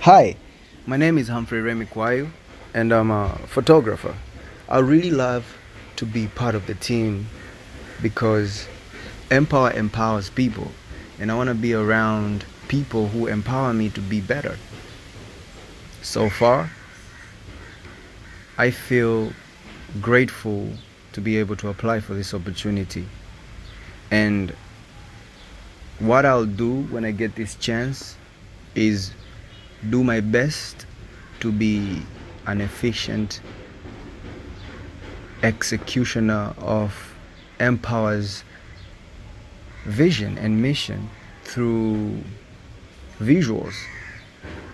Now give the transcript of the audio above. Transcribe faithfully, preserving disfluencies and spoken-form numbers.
Hi, my name is Humphrey Remikwayu and I'm a photographer. I really love to be part of the team because Empower empowers people and I want to be around people who empower me to be better. So far, I feel grateful to be able to apply for this opportunity. And what I'll do when I get this chance is do my best to be an efficient executioner of Empower's vision and mission through visuals.